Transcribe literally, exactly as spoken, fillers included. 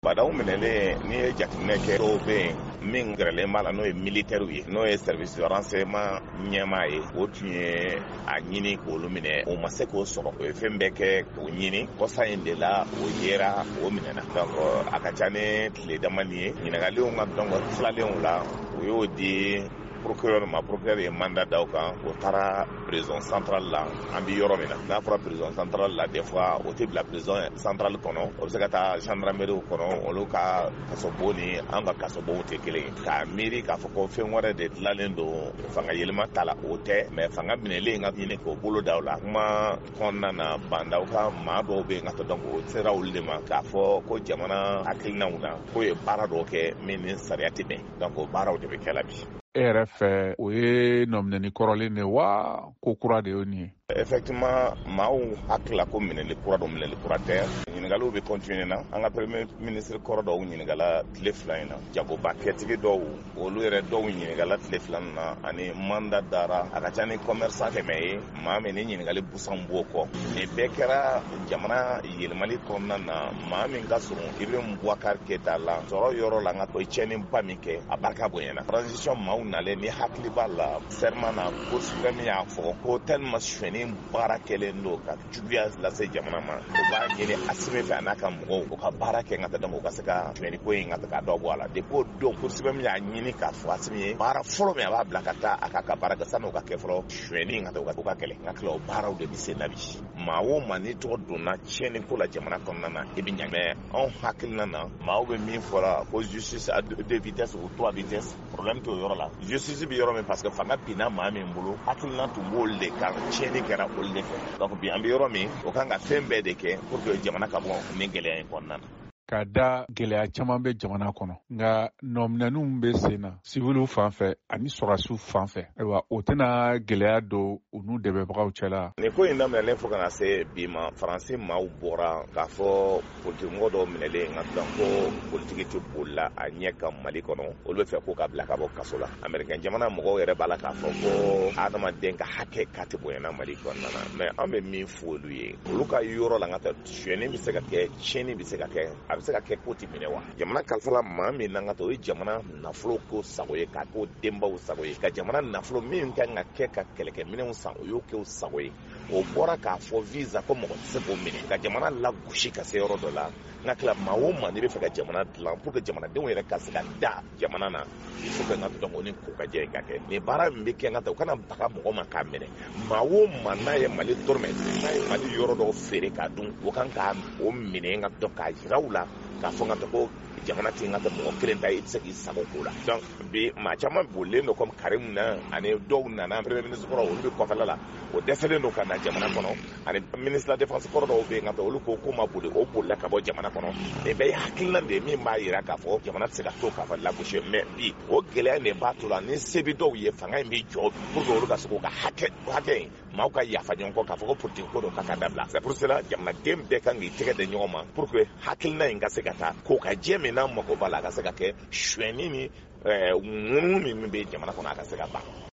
Badaw minɛlen ni ye jateminɛ kɛ dɔw bɛ yen min gɛrɛlen b'a la n'o ye militaire ye n'o ye service de renseignement ɲɛmaa ye o tun ye a ɲini k'olu minɛ o ma se k'o sɔrɔ o ye fɛn bɛɛ kɛ k'o ɲini kɔsa in de la o yera o minɛna donc a ka ca ni tile damani ye ɲininkaliw ka donc tilalenw la o y'o di procureur ma procureur ye mandat d'aw kan o taara prison centrale la an bi yɔrɔ min na n'a fɔra prison centrale la des fois o tɛ bila prison centrale kɔnɔ o bɛ se ka taa gendarmerie kɔnɔ olu ka kasobo ni an ka kasobow tɛ kelen ye k'a miiri k'a fɔ ko fɛn wɛrɛ de tilalen don fanga yɛlɛma ta la o tɛ mais fanga minɛlen ka ɲini k'o bolo da o la kuma kɔnɔna na bandaw ka maa dɔw bɛ yen ka donc o sera olu de ma k'a fɔ ko jamana hakilinaw na k'o ye baara dɔw kɛ min ni sariya tɛ bɛn donc o baaraw de bɛ kɛ la bi. E yɛrɛ fɛ o ye nɔminɛni kɔrɔlen de wa ko kura de y'o nin ye? Effectivement maaw hakila ko minɛli kura dɔ minɛli kura tɛ ɲininkaliw bɛ continuer na an ka premier ministre kɔrɔ dɔw ɲininkala tile fila in na jagoba kɛtigi dɔw olu yɛrɛ dɔw ɲininkala tile fila in na ani mandat dara a ka ca ni commerçant kɛmɛ ye maa min ni ɲininkali busan b'o kɔ nin bɛɛ kɛra jamana yɛlɛmali kɔnɔna na maa min ka surun Ibrahim Boubacar Keita la sɔrɔ yɔrɔ la n ka to tiɲɛniba min kɛ a barika bonyana transition maaw nalen ni hakili b'a la serment na Cour suprême y'a fɔ ko tellement suɲɛni baara kɛlen don ka juguya lase jamana ma o b'a ɲini Asimi fɛ a n'a ka mɔgɔw o ka baara kɛ n ka taa donc o ka se ka suɲɛni ko in ka ka dɔ bɔ a la depuis o don Cour suprême y'a ɲini k'a fɔ Asimi ye baara fɔlɔ min a b'a bila ka taa a ka ka baara kɛ san'o ka kɛ fɔlɔ suɲɛni ka taa o ka kɛlɛ n ka tila o baaraw de bɛ sen na bi maa o maa ni tɔgɔ donna tiɲɛni ko la jamana kɔnɔna na i bɛ ɲa mais anw hakilina na maaw bɛ min fɔra ko justice à deux vitesses ou trois vitesses problème t'o yɔrɔ la justice bɛ yɔrɔ min parce que fanga binna maa min bolo hakilina tun b'olu de kan tiɲɛni kɛra olu de fɛ donc bi an bɛ yɔrɔ min o kan ka fɛn bɛɛ de kɛ pour que jamana ka bɔ nin gɛlɛya in kɔnɔna na. Ka da gɛlɛya caman bɛ jamana kɔnɔ nka nɔminɛninw bɛ sen na siwiliw fan fɛ ani sɔrɔdasiw fan fɛ ayiwa o tɛna gɛlɛya don u n'u dɛmɛbagaw cɛla. nin ko in daminɛlen fo ka na se bi ma faransi maaw bɔra k'a fɔ politikimɔgɔ dɔw minɛlen nka dɔn ko politiki tɛ bolila a ɲɛ kan Mali kɔnɔ olu bɛ fɛ ko ka bila ka bɔ kaso la américain jamana mɔgɔw yɛrɛ b'a la k'a fɔ ko adamaden ka hakɛ k'a tɛ bonyana Mali kɔnɔna na mais an bɛ min fɔ olu ye olu ka yɔrɔ la n ka taa suɲɛni bɛ se ka kɛ tiɲɛni bɛ se ka kɛ a bɛ se ka kɛ ko ti minɛ wa jamana kalifala maa min na ka to o ye jamana nafolo ko sago ye k'a k'o denbaw sago ye ka jamana nafolo min kan ka kɛ ka kɛlɛkɛminɛnw san o y'o kɛ o sago ye o bɔra k'a fɔ visa ko mɔgɔ tɛ se k'o minɛ ka jamana lagosi ka se yɔrɔ dɔ la n ka tila maa o maa n'i bɛ fɛ ka jamana dilan pour que jamanadenw yɛrɛ ka se ka da jamana na il faut que n ka dɔn o ni ko ka jɛ ka kɛ nin baara min bɛ kɛ n ka taa o kana baga mɔgɔ ma k'a minɛ maa o maa n'a ye Mali dɔrɔmɛ n'a ye Mali yɔrɔ dɔw feere k'a dun o kan k'a o minɛ n ka dɔn k'a jira u la k'a fɔ n ka taa ko jamana tɛ n ka taa mɔgɔ kelen ta i tɛ se k'i sago k'o la donc bi maa caman bolilen don comme Karim na ani dɔw nana premier ministre kɔrɔ olu bɛ kɔfɛla la o dɛsɛlen don ka na jamana kɔnɔ ani ministre de la défense kɔrɔ dɔw bɛ yen ka taa olu ko ko ma boli o bolila ka bɔ jamana kɔnɔ nin bɛɛ ye hakilina de ye min b'a jira k'a fɔ jamana tɛ se ka to k'a fɔ lagosi mais bi o gɛlɛya de b'a to la ni se bɛ dɔw ye fanga in bɛ jɔ pour que olu ka se k'u ka hakɛ hakɛ in maaw ka yafa ɲɔgɔn kɔ k'a fɔ ko politique ko dɔ ka ka dabila c'est pour cela jamanaden bɛɛ kan k'i tɛgɛ di ɲɔgɔn ma pour que hakilina in ka se ka taa ko ka jɛ min n'a mago b'a la a ka se ka kɛ suɲɛni ni ŋunu min bɛ jamana kɔnɔ a ka se ka ban.